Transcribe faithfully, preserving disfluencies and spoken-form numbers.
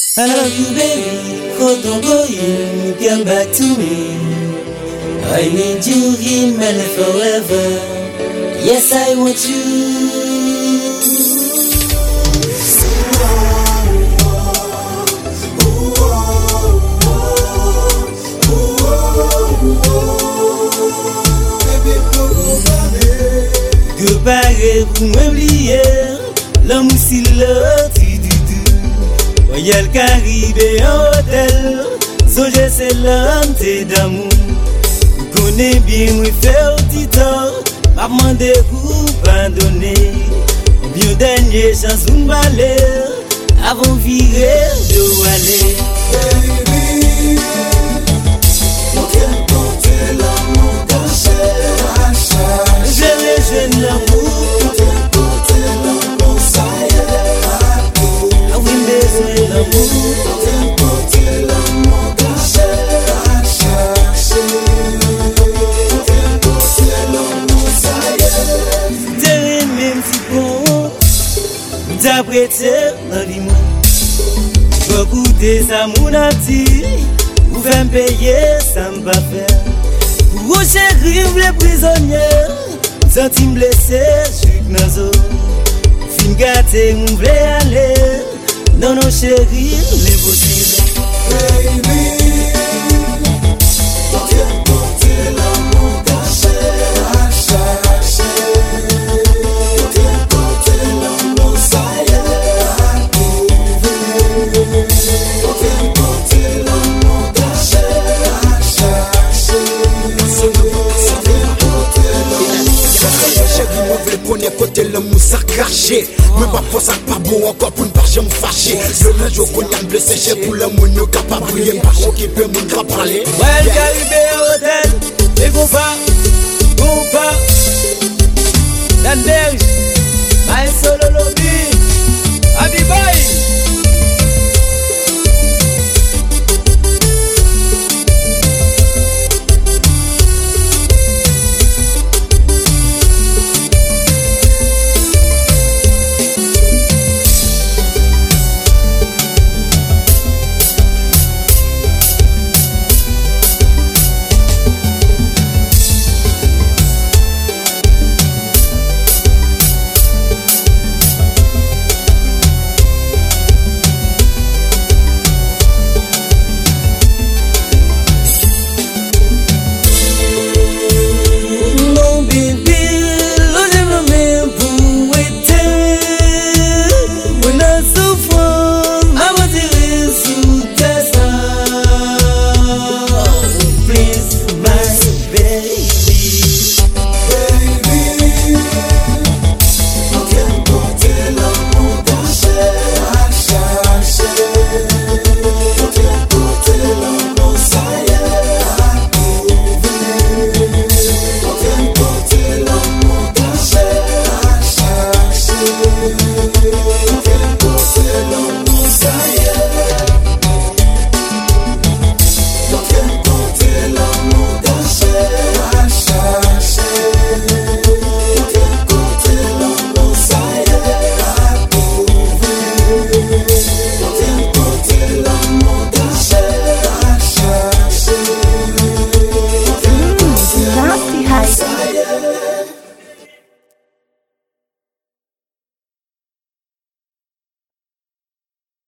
I love you, baby. Oh, don't go in, come back to me. I need you in my life forever. Yes, I want you. Goodbye pour m'oublier, l'amour si l'autre du tout. Royal Caribé hôtel, songer c'est l'homme t'es d'amour. Vous connaissez bien, moi faire petit temps, pas demander pour pardonner. Bien dernier chance ou m'aller, avant virer de aller. Baby, mon cœur porte l'amour caché. Je les jeunes l'amour, mon cœur porte l'amour, ça y est. Ah oui, mais l'amour, mon cœur porte l'amour caché. Mon cœur porte l'amour, ça y est. T'es même si bon, t'as prêté dans l'immense. Faut goûter ça mon ati, ou faire me payer ça me va faire. Pour chérir les prisonniers, senti me blessé, j'suis que nos os. Fin gâté, on voulait aller, non non chérie, l'impossible. Baby, mon cœur porte l'amour caché, caché. Mon cœur porte l'amour, ça y est. Mon cœur porte l'amour caché, caché. Chérie, moi veux connaître côté l'amour ça caché. Mais pas pour ça pas bon encore pour ne pas jamais fâcher. Le linge au cognac blessé chez pour l'amour nous capable de briller. Pas occupé mon gras parler. Ouais, le Caribé hôtel, et qu'on va, qu'on va. Dan Berge, my solo lobby, Happy Boy.